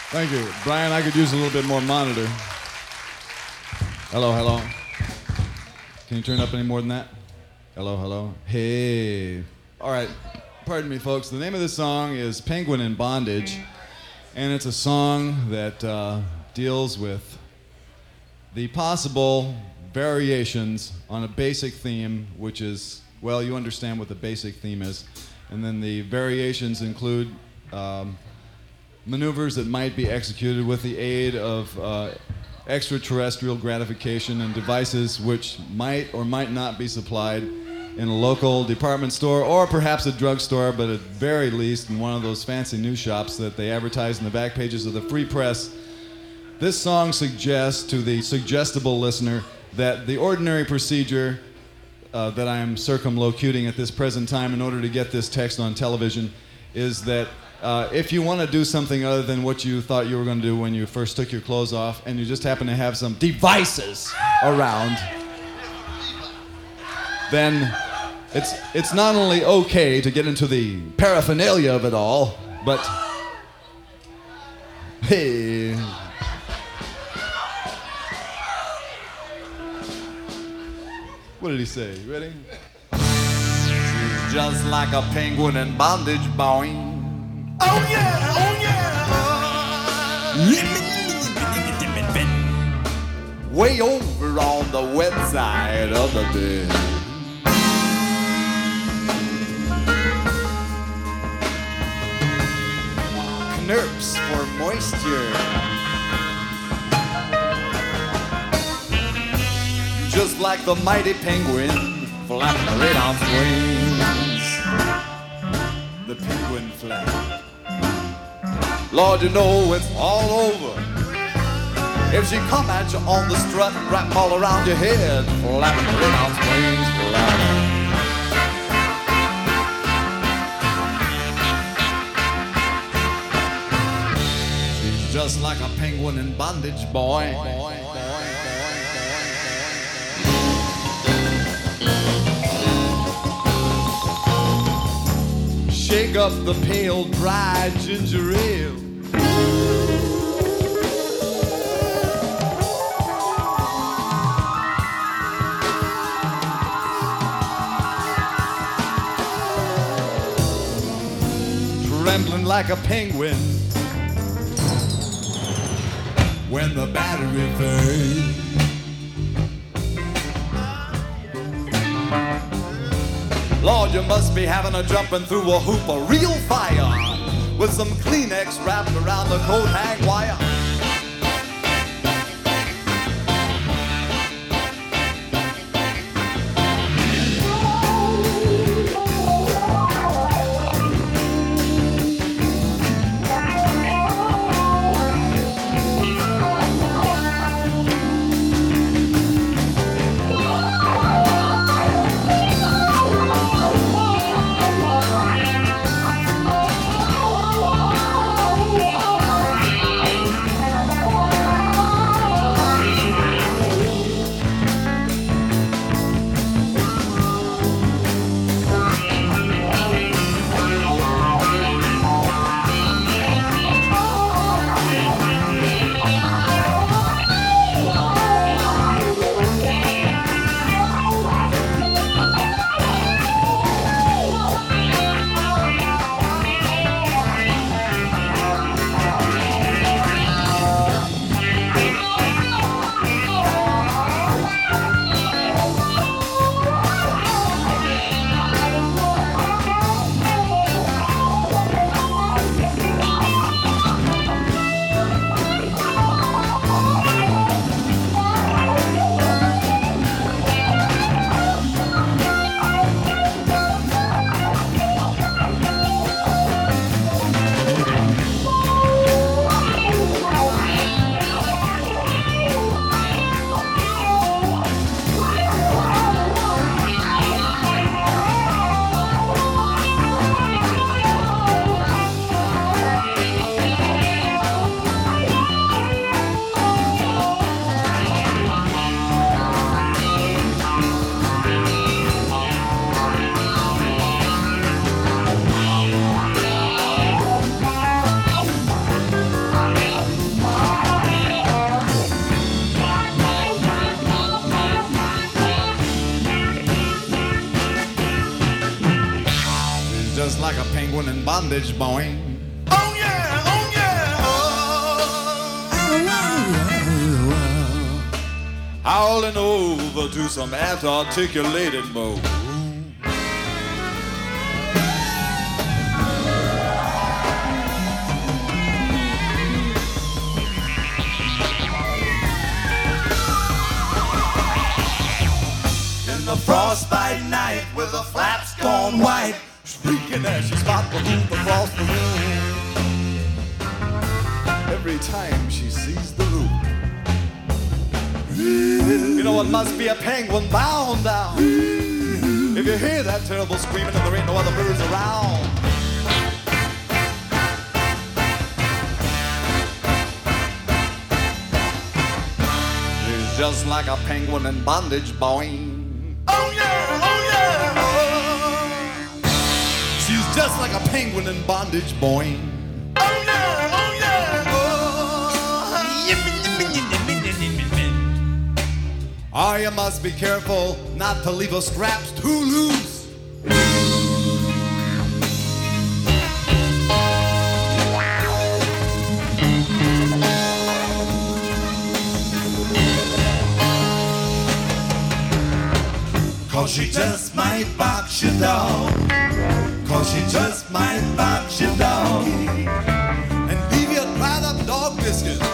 Thank you. Brian, I could use a little bit more monitor. Hello, hello. Can you turn up any more than that? Hello, hello. Hey. All right. Pardon me, folks. The name of this song is Penguin in Bondage, and it's a song that deals with the possible variations on a basic theme, which is, well, you understand what the basic theme is. And then the variations include maneuvers that might be executed with the aid of extraterrestrial gratification and devices which might or might not be supplied in a local department store or perhaps a drugstore, but at very least in one of those fancy news shops that they advertise in the back pages of the Free Press. This song suggests to the suggestible listener that the ordinary procedure that I am circumlocuting at this present time in order to get this text on television is that if you want to do something other than what you thought you were going to do when you first took your clothes off and you just happen to have some devices around, then it's not only okay to get into the paraphernalia of it all, but hey. What did he say? You ready? She's just like a penguin in bondage, boing. Oh yeah, oh yeah. Way over on the wet side of the bed. Knurps for moisture. Just like the mighty penguin flapping the red on wings. The penguin flap. Lord, you know it's all over if she come at you on the strut and wrap all around your head, flapping the red on wings, flapping. She's just like a penguin in bondage, boy. Shake up the pale, dry ginger ale. Trembling like a penguin when the battery fades. Lord, you must be having a jumping through a hoop of real fire with some Kleenex wrapped around the coat hang wire. penguin in bondage, boing. Oh yeah, oh yeah, oh. Howling over to some articulated mode. In the frostbite night with the flaps gone white, shrieking as she spots the roof across the room. Every time she sees the roof, you know it must be a penguin bound down. If you hear that terrible screaming and there ain't no other birds around. She's just like a penguin in bondage, boing. Oh yeah, oh yeah, oh. She's just like a penguin in bondage, boing. Oh yeah, oh yeah, oh. Oh, you must be careful not to leave her straps too loose. Cause she just might box your dog. Cause she just might box your dog. And leave you dried up dog biscuits